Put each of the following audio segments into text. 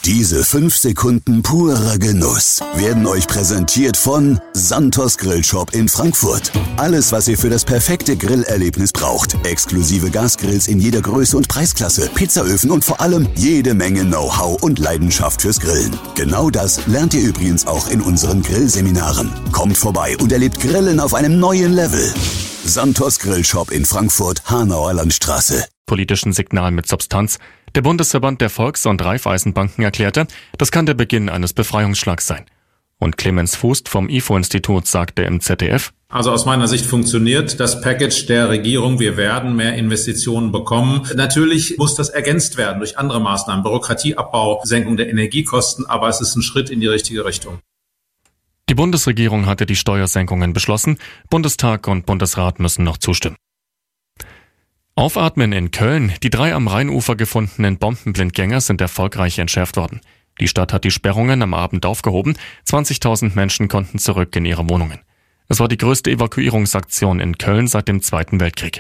Diese 5 Sekunden purer Genuss werden euch präsentiert von Santos Grillshop in Frankfurt. Alles, was ihr für das perfekte Grillerlebnis braucht. Exklusive Gasgrills in jeder Größe und Preisklasse, Pizzaöfen und vor allem jede Menge Know-how und Leidenschaft fürs Grillen. Genau das lernt ihr übrigens auch in unseren Grillseminaren. Kommt vorbei und erlebt Grillen auf einem neuen Level. Santos Grillshop in Frankfurt, Hanauer Landstraße. Politischen Signal mit Substanz. Der Bundesverband der Volks- und Raiffeisenbanken erklärte, das kann der Beginn eines Befreiungsschlags sein. Und Clemens Fußt vom IFO-Institut sagte im ZDF: Also aus meiner Sicht funktioniert das Package der Regierung. Wir werden mehr Investitionen bekommen. Natürlich muss das ergänzt werden durch andere Maßnahmen, Bürokratieabbau, Senkung der Energiekosten, aber es ist ein Schritt in die richtige Richtung. Die Bundesregierung hatte die Steuersenkungen beschlossen. Bundestag und Bundesrat müssen noch zustimmen. Aufatmen in Köln. Die 3 am Rheinufer gefundenen Bombenblindgänger sind erfolgreich entschärft worden. Die Stadt hat die Sperrungen am Abend aufgehoben. 20.000 Menschen konnten zurück in ihre Wohnungen. Es war die größte Evakuierungsaktion in Köln seit dem Zweiten Weltkrieg.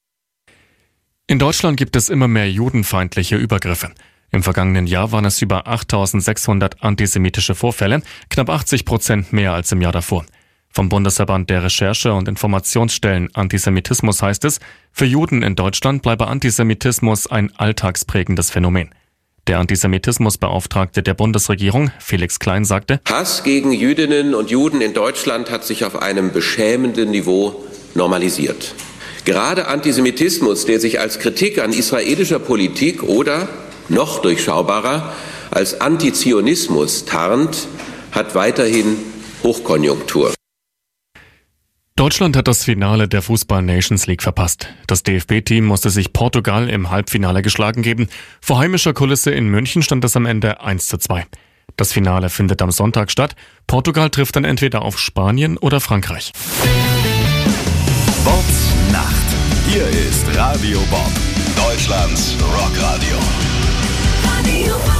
In Deutschland gibt es immer mehr judenfeindliche Übergriffe. Im vergangenen Jahr waren es über 8.600 antisemitische Vorfälle, knapp 80% mehr als im Jahr davor. Vom Bundesverband der Recherche- und Informationsstellen Antisemitismus heißt es, für Juden in Deutschland bleibe Antisemitismus ein alltagsprägendes Phänomen. Der Antisemitismusbeauftragte der Bundesregierung, Felix Klein, sagte: Hass gegen Jüdinnen und Juden in Deutschland hat sich auf einem beschämenden Niveau normalisiert. Gerade Antisemitismus, der sich als Kritik an israelischer Politik oder, noch durchschaubarer, als Antizionismus tarnt, hat weiterhin Hochkonjunktur. Deutschland hat das Finale der Fußball-Nations League verpasst. Das DFB-Team musste sich Portugal im Halbfinale geschlagen geben. Vor heimischer Kulisse in München stand es am Ende 1:2. Das Finale findet am Sonntag statt. Portugal trifft dann entweder auf Spanien oder Frankreich. Bobs Nacht. Hier ist Radio Bob, Deutschlands Rockradio. Radio Bob.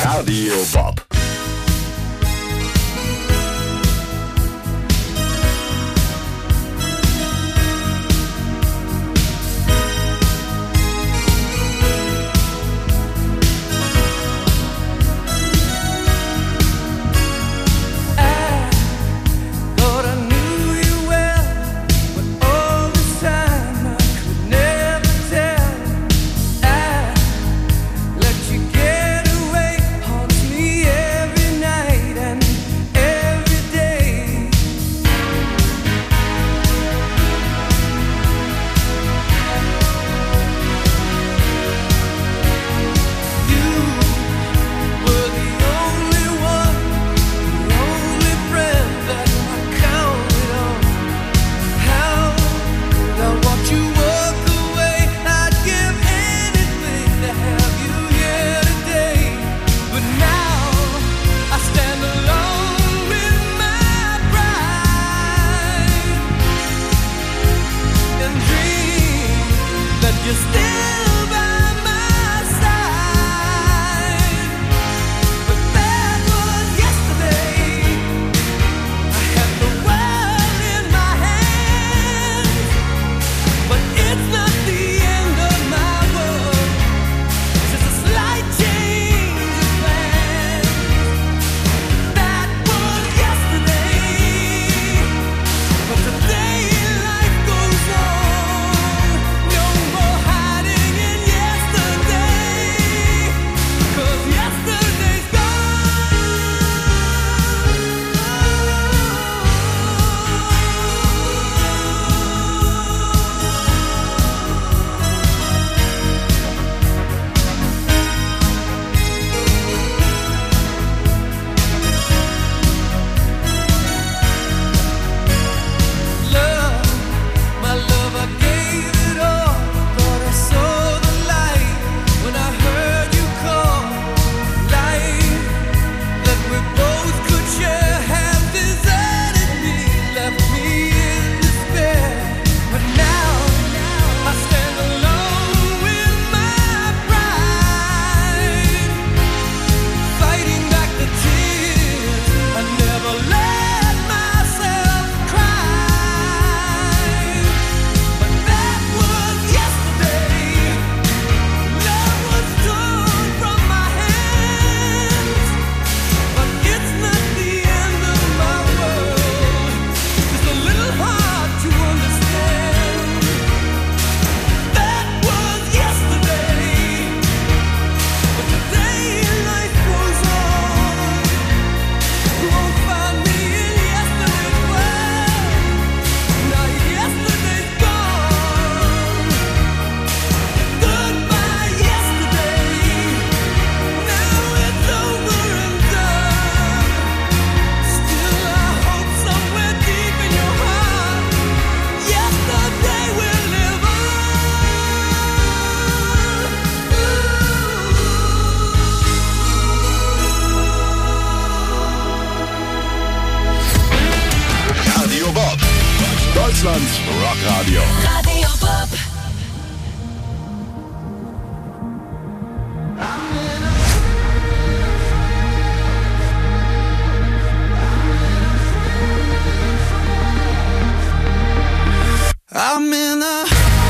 Radio Bob. Deutschlands Rockradio. Radio Bob. I'm in a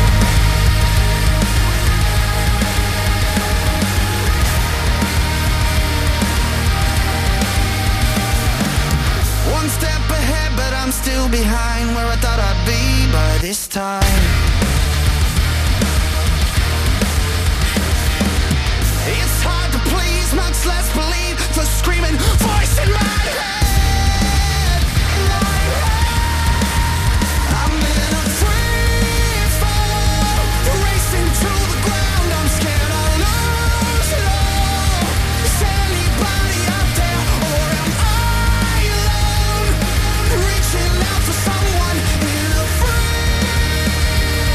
one step ahead, but I'm still behind where I thought I'd be by this time. It's hard to please, much less believe the screaming voice in my head. I'm in a free fall, racing to the ground. I'm scared I'll lose it all. Is anybody out there, or am I alone? Reaching out for someone in a free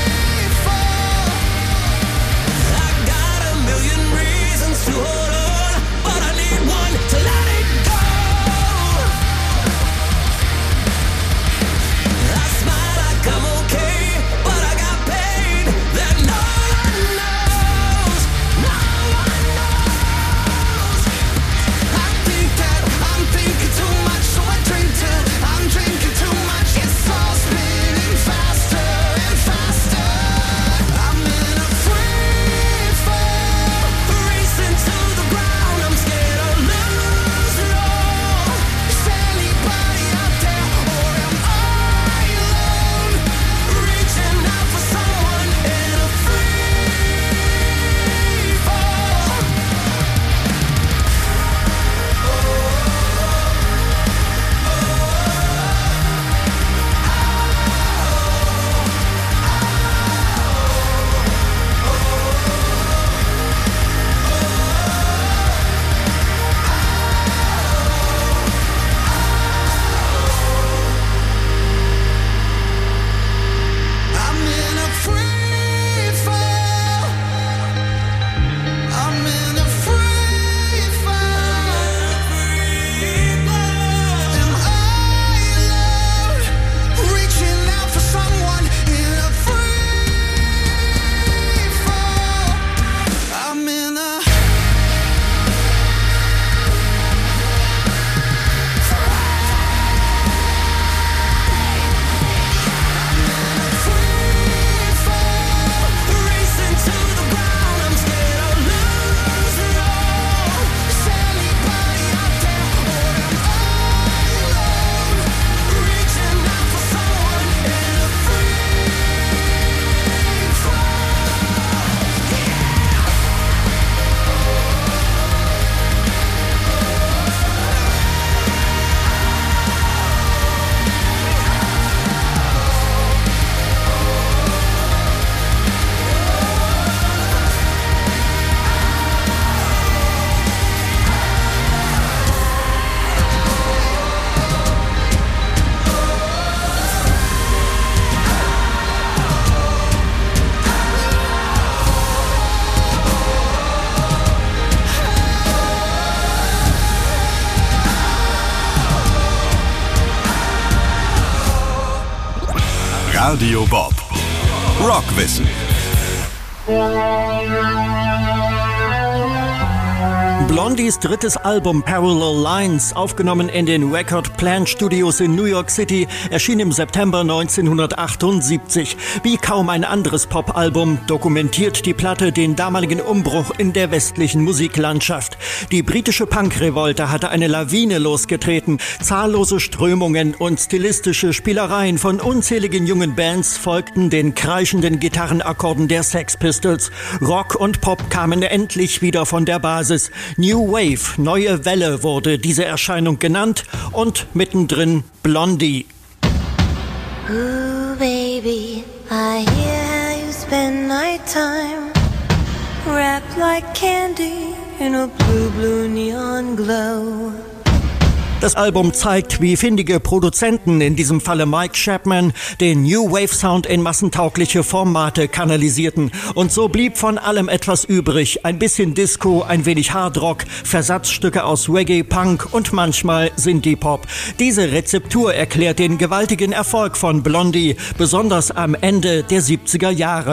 Radio Bob. Rockwissen. Blondies drittes Album Parallel Lines, aufgenommen in den Record Plant Studios in New York City, erschien im September 1978. Wie kaum ein anderes Popalbum dokumentiert die Platte den damaligen Umbruch in der westlichen Musiklandschaft. Die britische Punkrevolte hatte eine Lawine losgetreten. Zahllose Strömungen und stilistische Spielereien von unzähligen jungen Bands folgten den kreischenden Gitarrenakkorden der Sex Pistols. Rock und Pop kamen endlich wieder von der Basis. New Wave, neue Welle wurde diese Erscheinung genannt und mittendrin Blondie. Ooh, baby, I hear how you spend nighttime, wrapped like candy in a blue, blue neon glow. Das Album zeigt, wie findige Produzenten, in diesem Falle Mike Chapman, den New Wave Sound in massentaugliche Formate kanalisierten. Und so blieb von allem etwas übrig. Ein bisschen Disco, ein wenig Hardrock, Versatzstücke aus Reggae, Punk und manchmal Synthie-Pop. Diese Rezeptur erklärt den gewaltigen Erfolg von Blondie, besonders am Ende der 70er Jahre.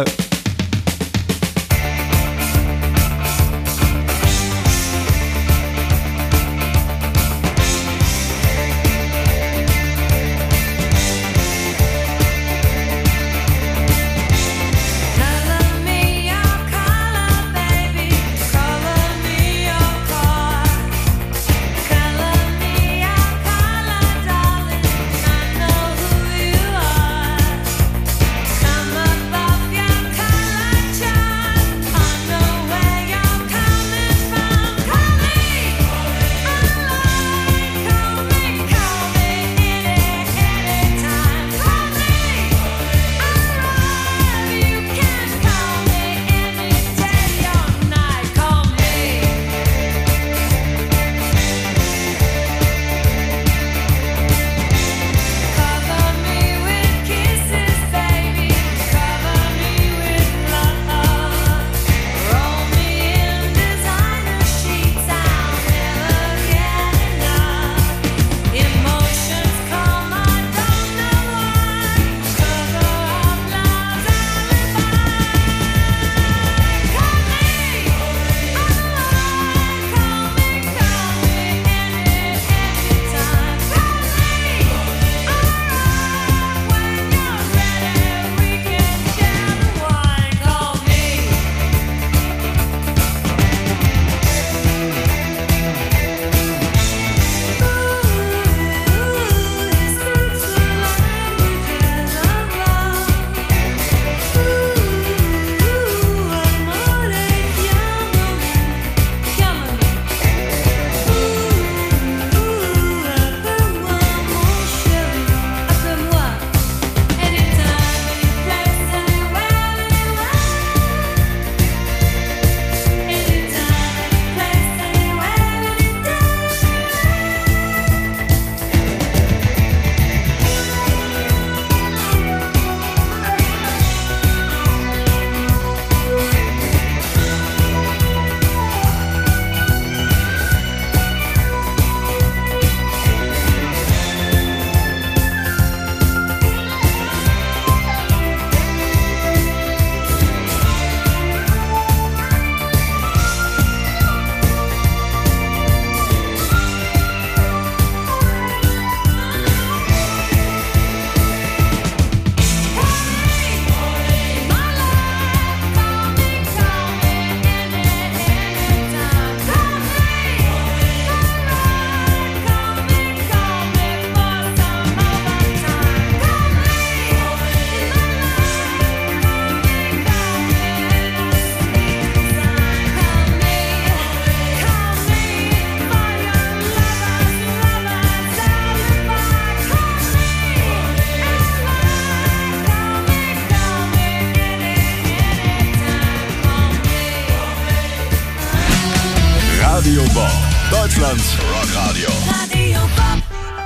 Radio Bob, Deutschlands Rockradio. Radio Bob.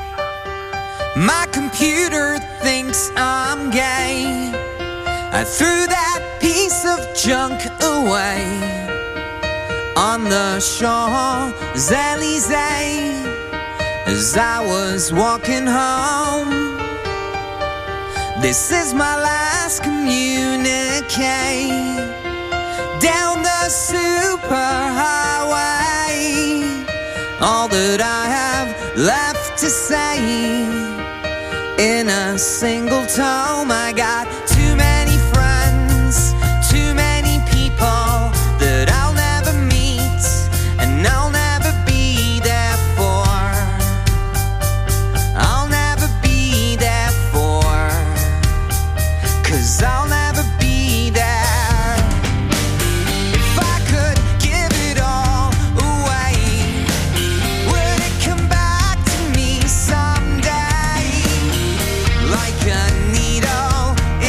My computer thinks I'm gay. I threw that piece of junk away on the Champs-Elysees as I was walking home. This is my last communique. Down the superhighway, all that I have left to say in a single tome. I got too many friends, too many people that I'll never meet and I'll never be there for. I'll never be there for, 'cause I'll never be there. If I could give it all away, would it come back to me someday? Like a needle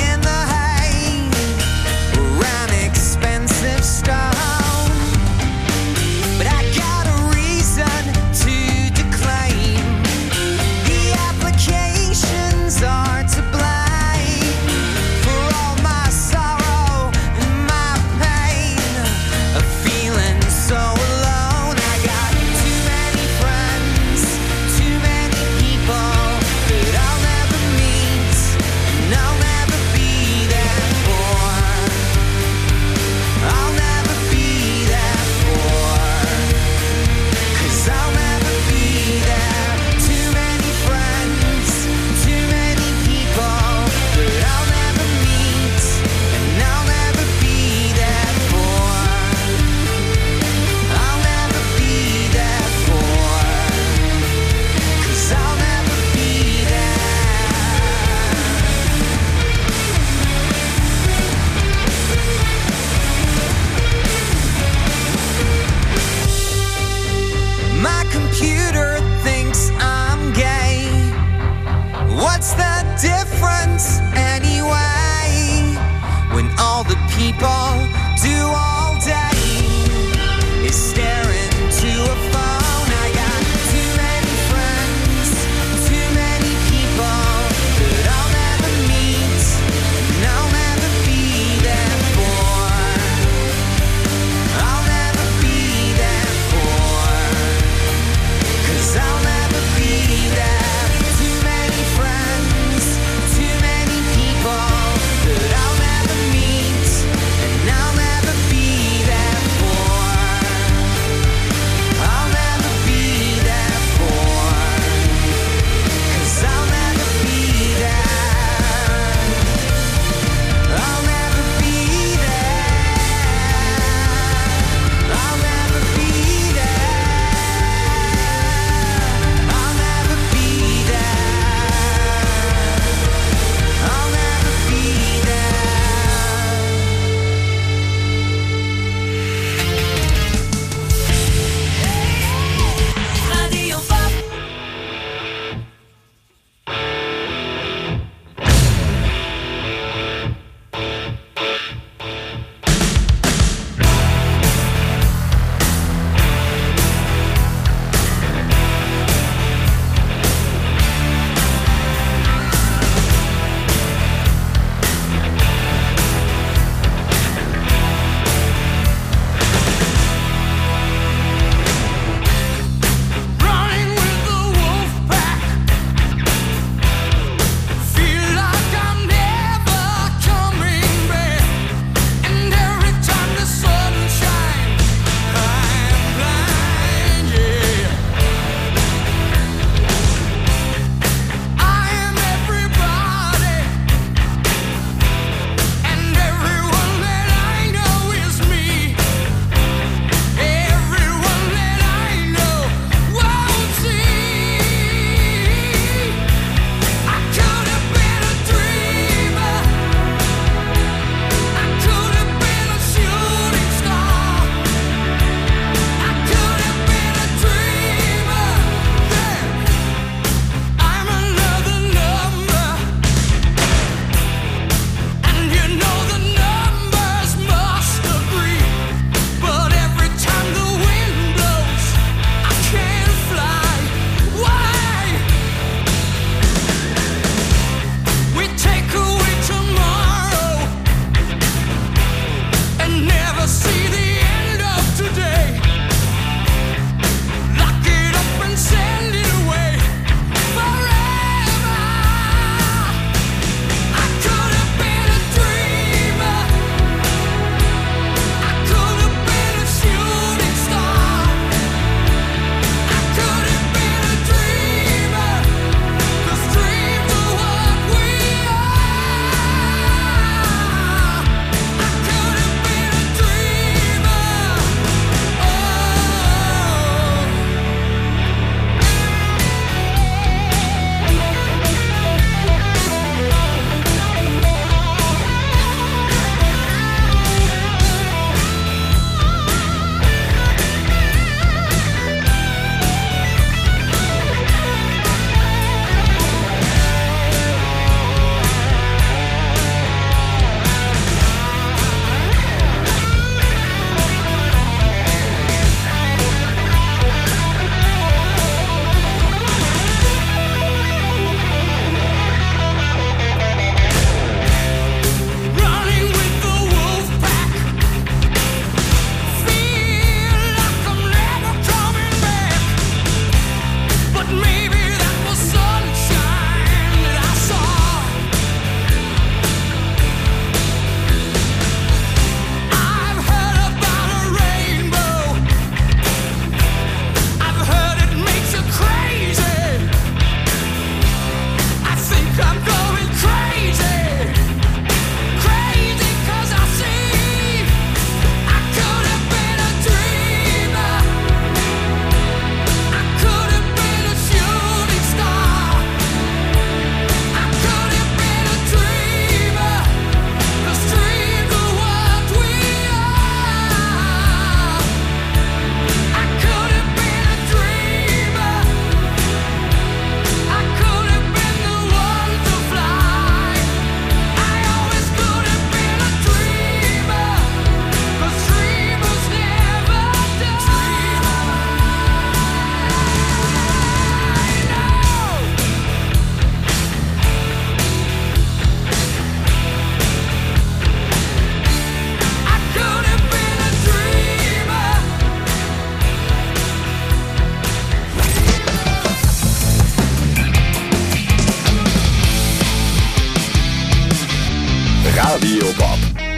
Radio Bob.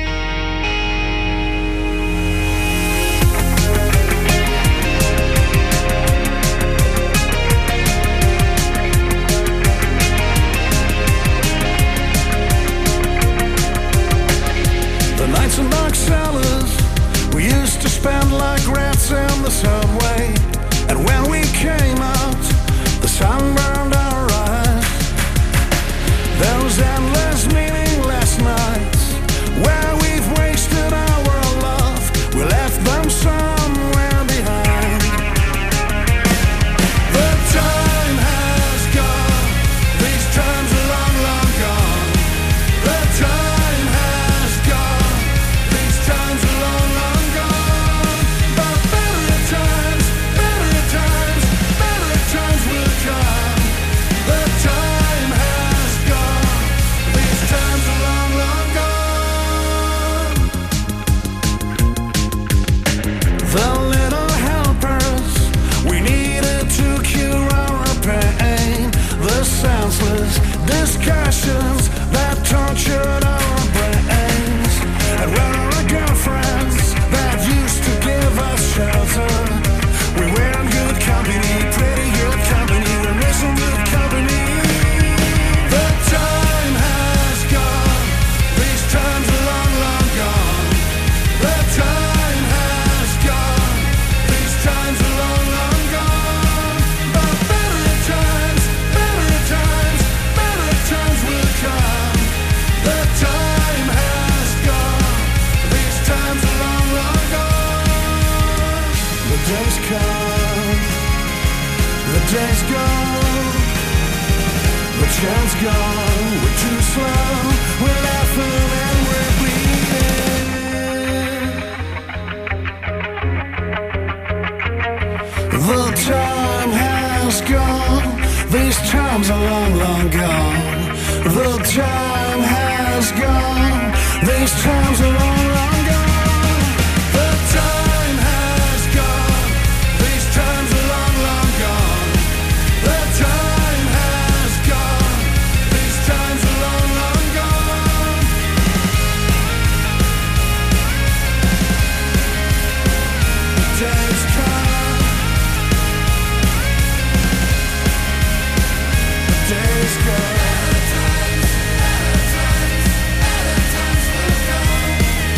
The nights in dark cellars we used to spend like rats in the subway. And when we came out, the sun burned our eyes. Those endless meaningless nights where we've wasted our love, we left them somewhere behind. The time has gone, these times are long, long gone. The time has gone, these times are long, long gone. But better times will come. The time has gone, these times are long, long gone. The little helpers we needed to cure our pain, the senseless discussions that tortured our brains, and when our girlfriends that used to give us shelter, we were in good company, pretty good company, we're missing good company. The time has gone, these times are long, long gone. The time has gone, these times are long, long gone. But better times will come. The time has gone, these times are long, long gone. The days come, the days go, the chance gone, we're too slow, we're laughing and we're bleeding. The time has gone, these times are long, long gone. The time has gone, these times are long, long gone. The time has gone, these times are long, long gone. The time has gone, these times are long, long gone. The days come, the days go.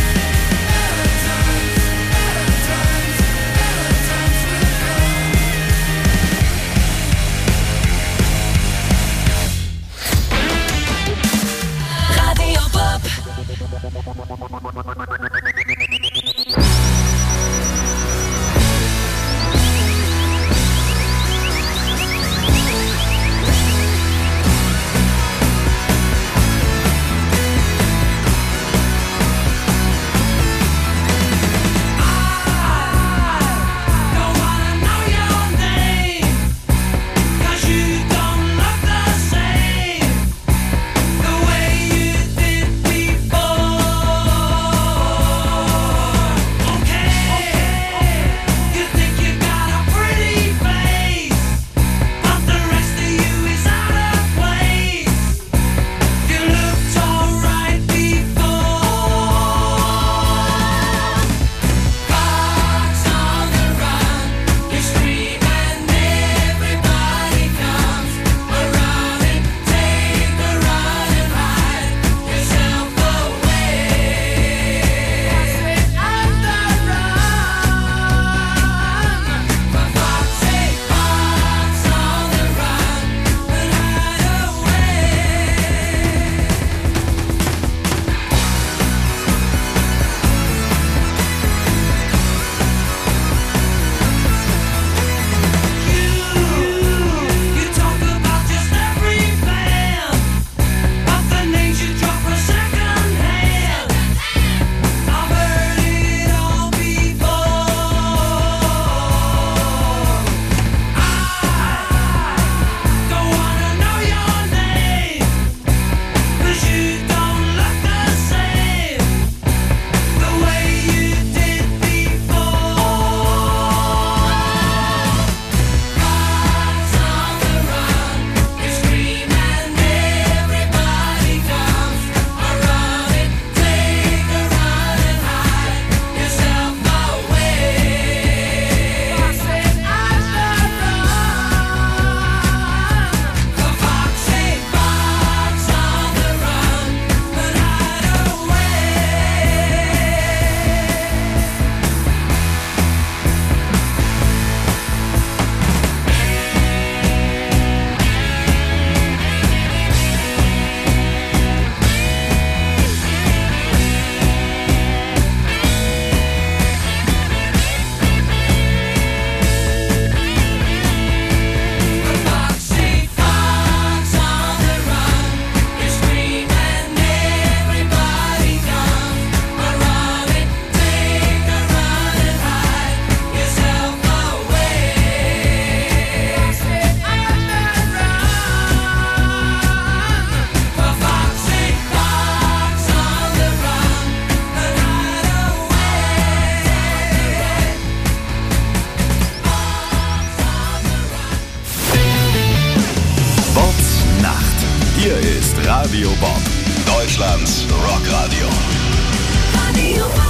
Hier ist Radio Bob, Deutschlands Rockradio. Radio Bob.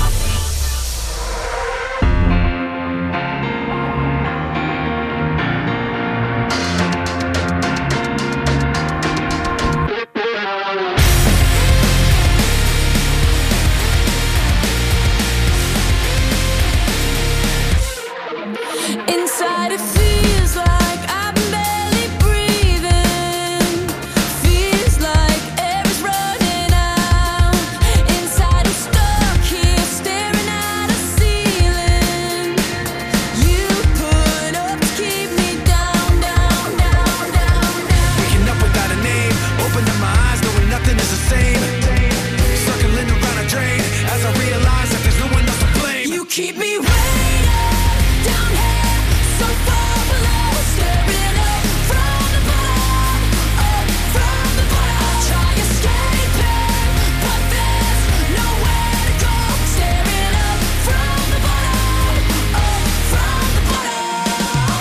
Inside it feels like I'm barely breathing. Feels like air's running out. Inside I'm stuck here staring at a ceiling. You put up to keep me down, down, down, down, down. Waking up without a name, opening my eyes knowing nothing is the same. Circling around a drain as I realize that there's no one else to blame. You keep me waiting down here, so far below, staring up from the bottom, up from the bottom. I try escaping, but there's nowhere to go. Staring up from the bottom, up from the bottom.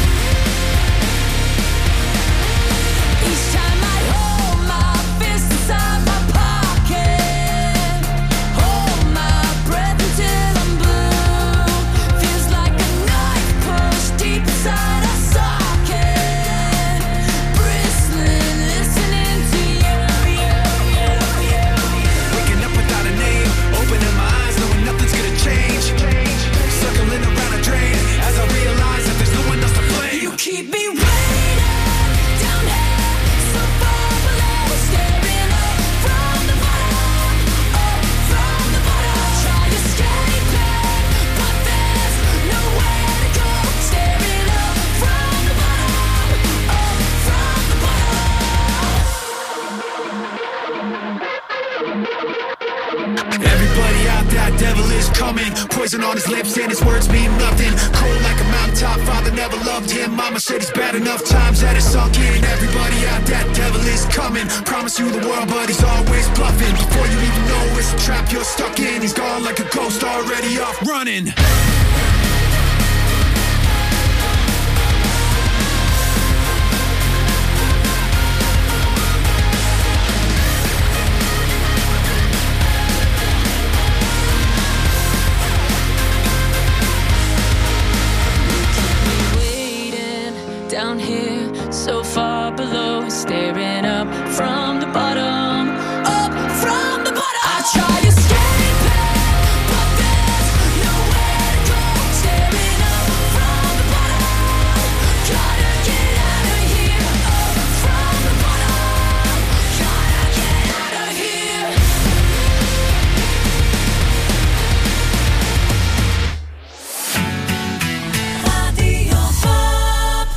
Each time I hold my fist inside my pocket, hold my breath until I'm blue. Feels like a knife pushed deep inside a socket, bristling, listening to you. Waking up without a name, opening my eyes knowing nothing's gonna change. Circling around a drain as I realize that there's no one else to blame. You keep me waiting down here, so far below, staring up from the bottom, up from the bottom. I try escaping, but there's nowhere to go. Staring up from the bottom, up from the bottom. Everybody out, that devil is coming. Poison on his lips and his words mean nothing. Cold like a mountaintop, father never loved him. Mama said he's bad enough times that it's sunk in. Everybody out, that devil is coming. Promise you the world, but he's always bluffing. Before you even know it's a trap you're stuck in. He's gone like a ghost, already off running. Waiting down here, so far below, staring up from the bottom, up from the bottom. I try escaping, but there's nowhere to go. Staring up from the bottom, gotta get out of here. Up from the bottom, gotta get out of here. Radio Bob.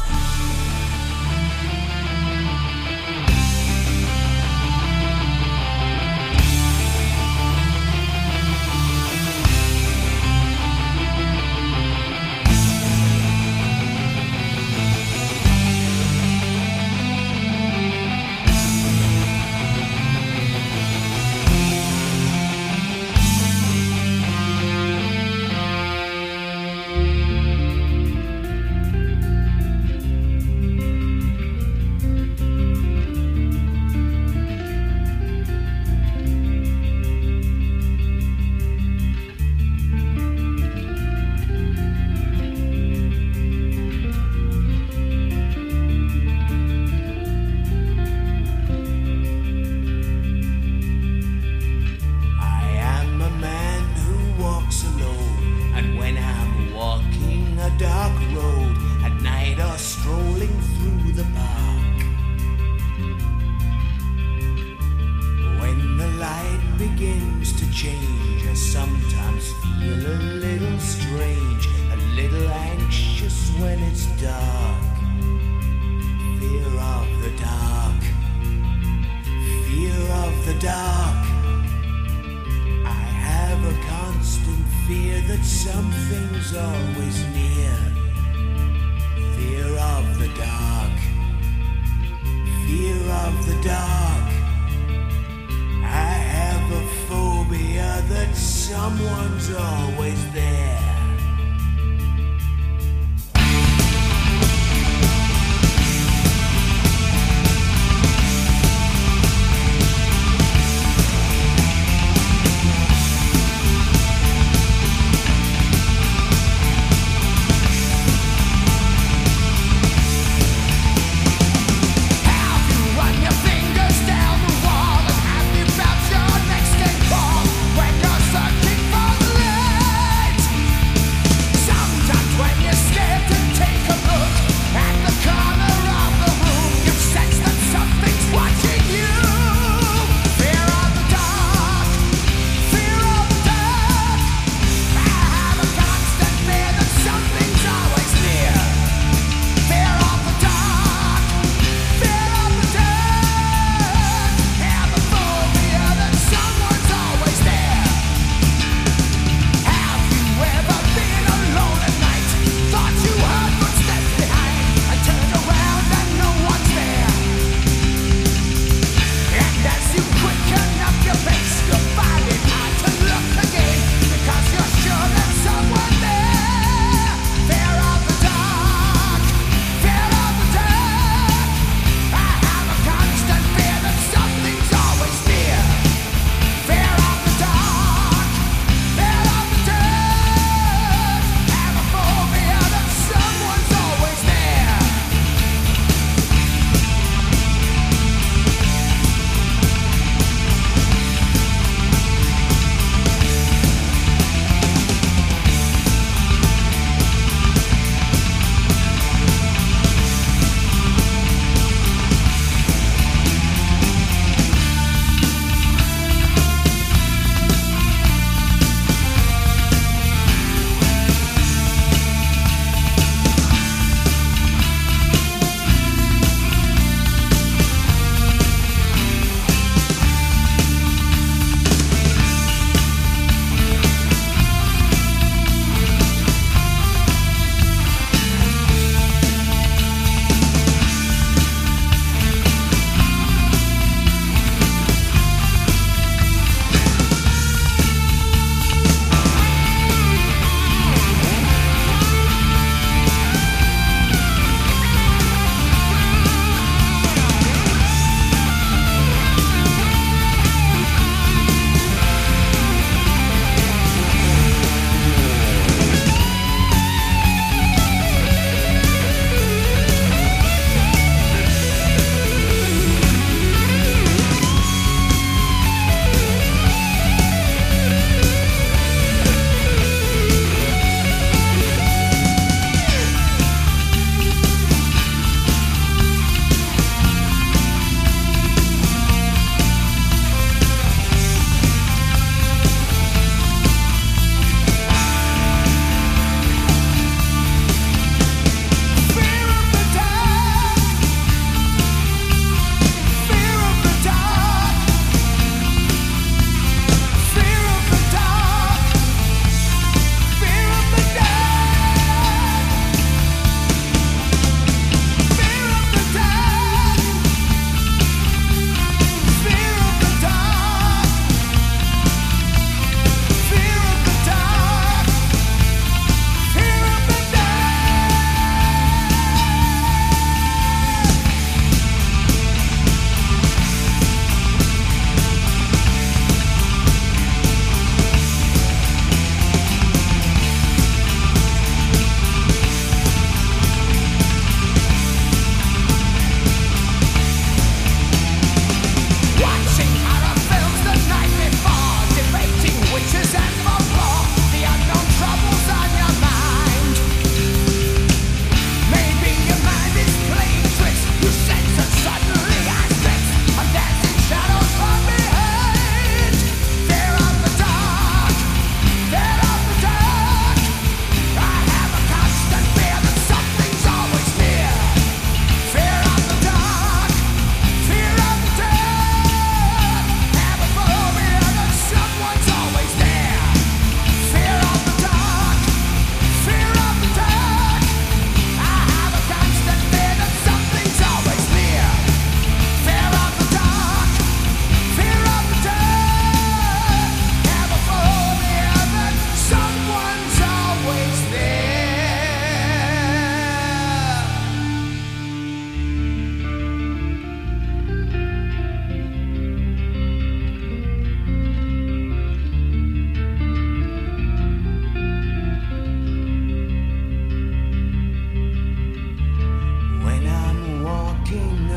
I am a man who walks alone, and when I'm walking a dark road at night or strolling through the park, when the light begins to change, I sometimes feel a little strange, a little anxious when it's dark. Fear of the dark, fear of the dark. I have a constant fear that something's always near. Fear of the dark, fear of the dark. I have a phobia that someone's always there.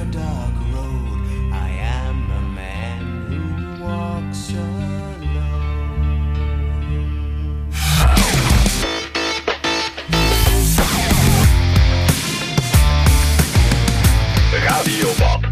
a dark road. I am a man who walks alone. Radio Bob.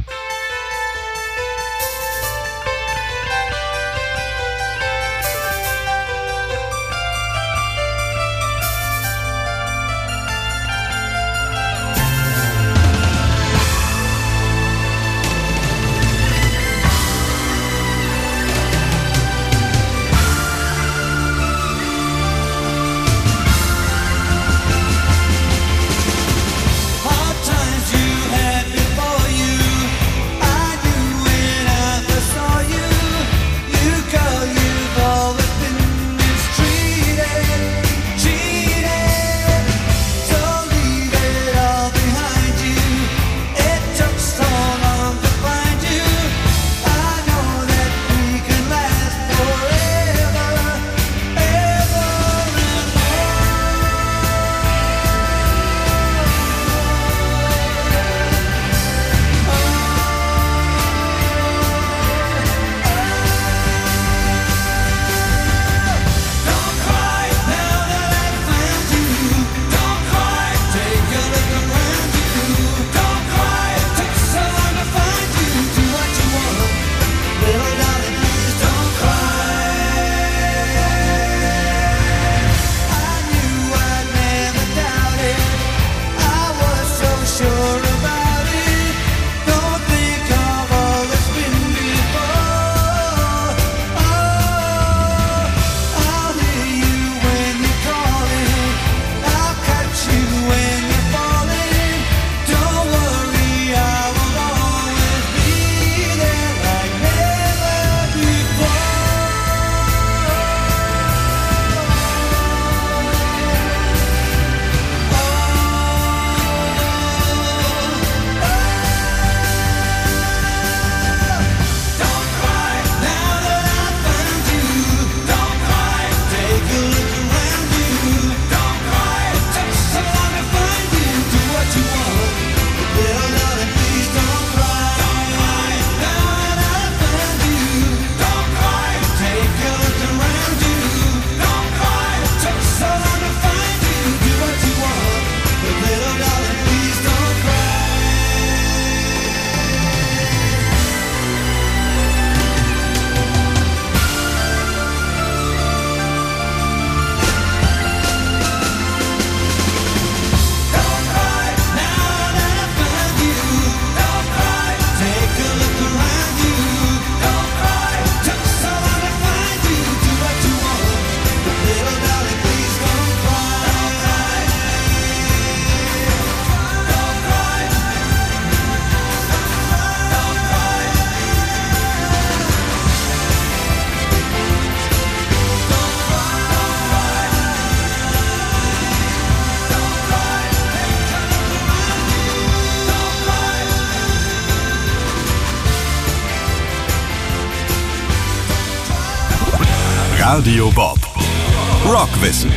Radio Bob. Rockwissen.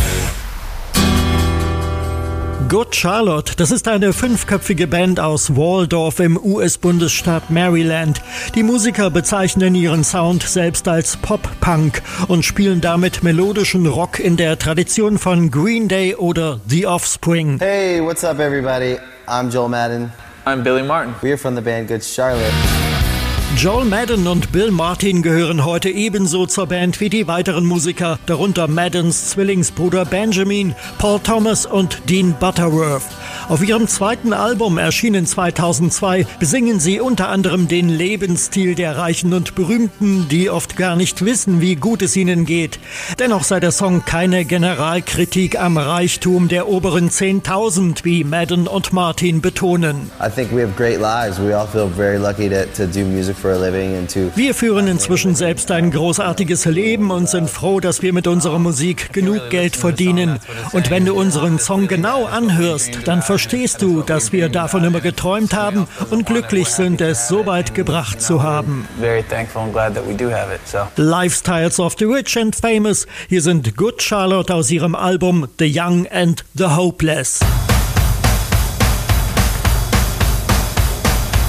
Good Charlotte, das ist eine 5-köpfige Band aus Waldorf im US-Bundesstaat Maryland. Die Musiker bezeichnen ihren Sound selbst als Pop-Punk und spielen damit melodischen Rock in der Tradition von Green Day oder The Offspring. Hey, what's up everybody? I'm Joel Madden. I'm Billy Martin. We're from the band Good Charlotte. Joel Madden und Bill Martin gehören heute ebenso zur Band wie die weiteren Musiker, darunter Maddens Zwillingsbruder Benjamin, Paul Thomas und Dean Butterworth. Auf ihrem zweiten Album, erschienen 2002, besingen sie unter anderem den Lebensstil der Reichen und Berühmten, die oft gar nicht wissen, wie gut es ihnen geht. Dennoch sei der Song keine Generalkritik am Reichtum der oberen 10.000, wie Madden und Martin betonen. I think we have great lives. We all feel very lucky to do music for a living and to... Wir führen inzwischen selbst ein großartiges Leben und sind froh, dass wir mit unserer Musik genug Geld verdienen. Und wenn du unseren Song genau anhörst, dann verstehst du, dass wir davon immer geträumt haben und glücklich sind, es so weit gebracht zu haben. Lifestyles of the Rich and Famous. Hier sind Good Charlotte aus ihrem Album The Young and the Hopeless.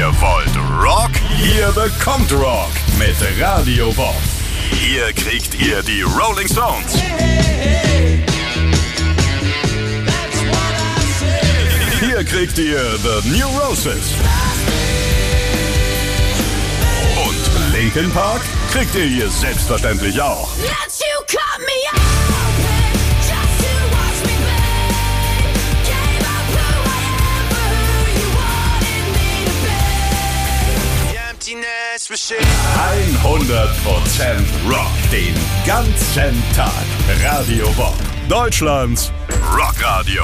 Ihr wollt Rock? Ihr bekommt Rock mit Radio Bob. Hier kriegt ihr die Rolling Stones. Hier kriegt ihr The New Roses. Und Linkin Park kriegt ihr hier selbstverständlich auch. Machine. 100% Rock den ganzen Tag. Radio Bob, Deutschlands Rockradio.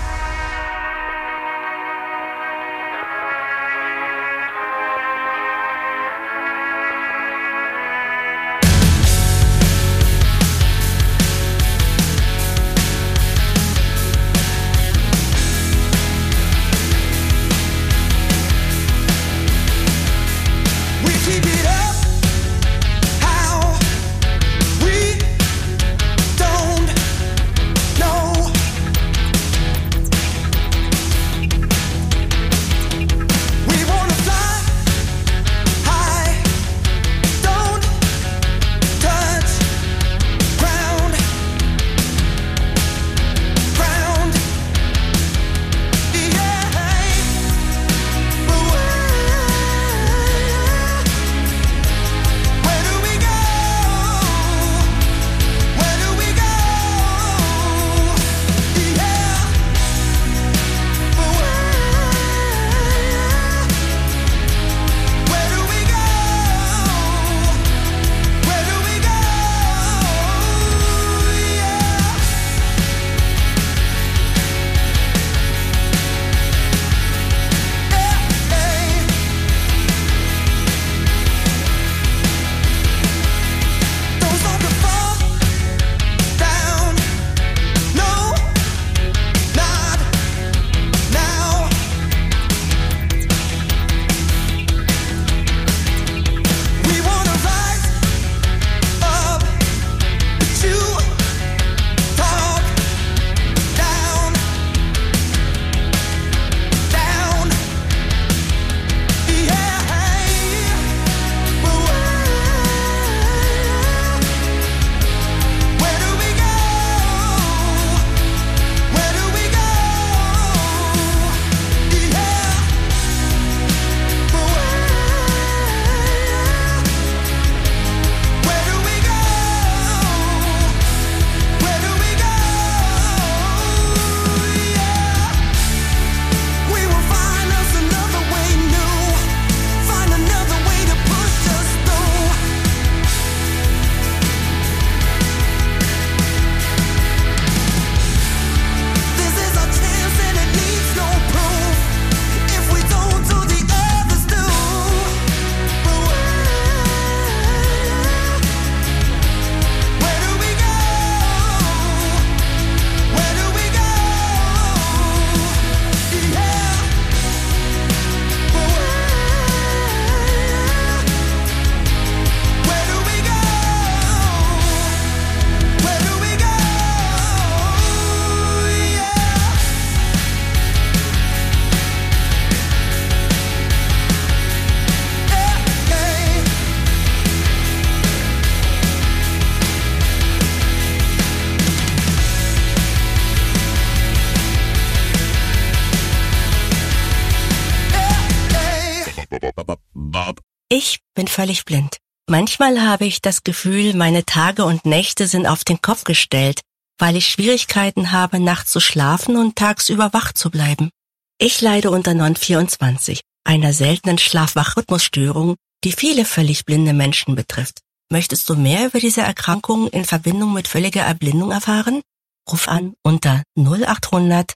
Ich bin völlig blind. Manchmal habe ich das Gefühl, meine Tage und Nächte sind auf den Kopf gestellt, weil ich Schwierigkeiten habe, nachts zu schlafen und tagsüber wach zu bleiben. Ich leide unter Non-24, einer seltenen Schlaf-Wach-Rhythmusstörung, die viele völlig blinde Menschen betrifft. Möchtest du mehr über diese Erkrankung in Verbindung mit völliger Erblindung erfahren? Ruf an unter 0800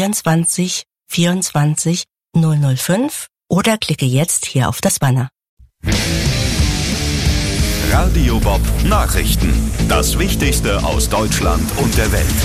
24 24 005 oder klicke jetzt hier auf das Banner. Radio Bob Nachrichten. Das Wichtigste aus Deutschland und der Welt.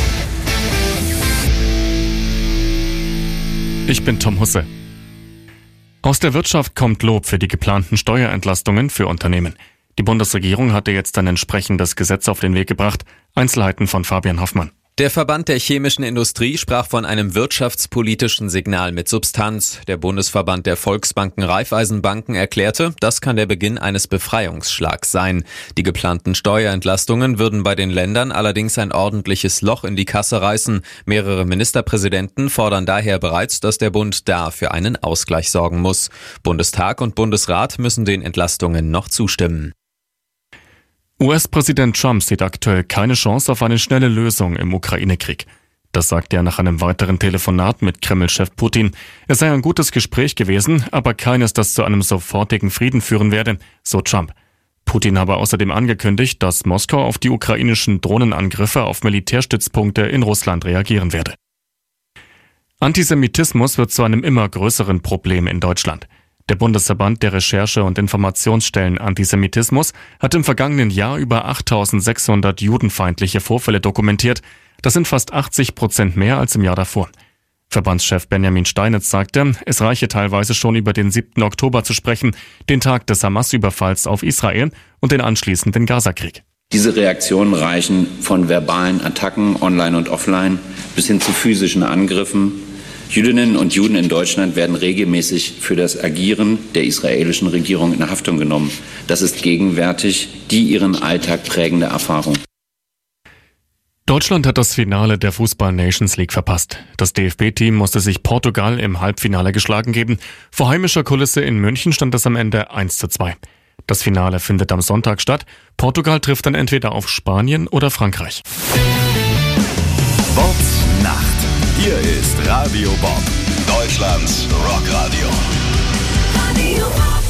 Ich bin Tom Husse. Aus der Wirtschaft kommt Lob für die geplanten Steuerentlastungen für Unternehmen. Die Bundesregierung hatte jetzt ein entsprechendes Gesetz auf den Weg gebracht. Einzelheiten von Fabian Hoffmann. Der Verband der chemischen Industrie sprach von einem wirtschaftspolitischen Signal mit Substanz. Der Bundesverband der Volksbanken Raiffeisenbanken erklärte, das kann der Beginn eines Befreiungsschlags sein. Die geplanten Steuerentlastungen würden bei den Ländern allerdings ein ordentliches Loch in die Kasse reißen. Mehrere Ministerpräsidenten fordern daher bereits, dass der Bund da für einen Ausgleich sorgen muss. Bundestag und Bundesrat müssen den Entlastungen noch zustimmen. US-Präsident Trump sieht aktuell keine Chance auf eine schnelle Lösung im Ukraine-Krieg. Das sagte er nach einem weiteren Telefonat mit Kreml-Chef Putin. Es sei ein gutes Gespräch gewesen, aber keines, das zu einem sofortigen Frieden führen werde, so Trump. Putin habe außerdem angekündigt, dass Moskau auf die ukrainischen Drohnenangriffe auf Militärstützpunkte in Russland reagieren werde. Antisemitismus wird zu einem immer größeren Problem in Deutschland. Der Bundesverband der Recherche- und Informationsstellen Antisemitismus hat im vergangenen Jahr über 8.600 judenfeindliche Vorfälle dokumentiert. Das sind fast 80% mehr als im Jahr davor. Verbandschef Benjamin Steinitz sagte, es reiche teilweise schon über den 7. Oktober zu sprechen, den Tag des Hamas-Überfalls auf Israel und den anschließenden Gazakrieg. Diese Reaktionen reichen von verbalen Attacken online und offline bis hin zu physischen Angriffen. Jüdinnen und Juden in Deutschland werden regelmäßig für das Agieren der israelischen Regierung in Haftung genommen. Das ist gegenwärtig die ihren Alltag prägende Erfahrung. Deutschland hat das Finale der Fußball-Nations League verpasst. Das DFB-Team musste sich Portugal im Halbfinale geschlagen geben. Vor heimischer Kulisse in München stand es am Ende 1:2. Das Finale findet am Sonntag statt. Portugal trifft dann entweder auf Spanien oder Frankreich. Bobs Nacht. Hier ist Radio Bob, Deutschlands Rockradio. Radio Bob.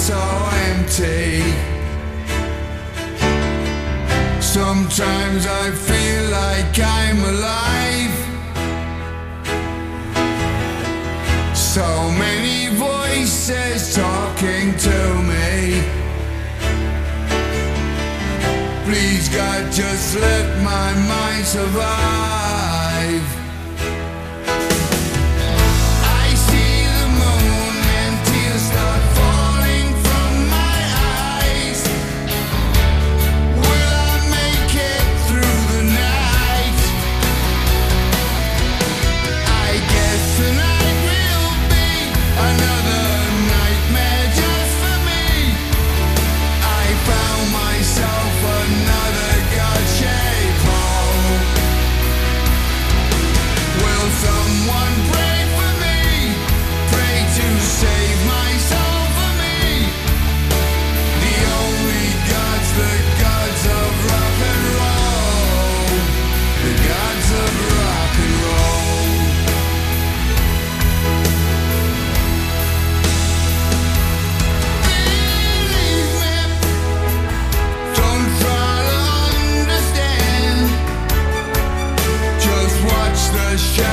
so empty. Sometimes I feel like I'm alive. So many voices talking to me. Please God, just let my mind survive. I see the moon and tears start falling from my eyes. Will I make it through the night? I guess tonight will be another nightmare just for me. I found myself another God-shaped hole. Will someone pray for me? Pray to save my soul for me. The only gods, the gods of rock and roll. The gods of rock and roll. Believe me, don't try to understand. Just watch the shadows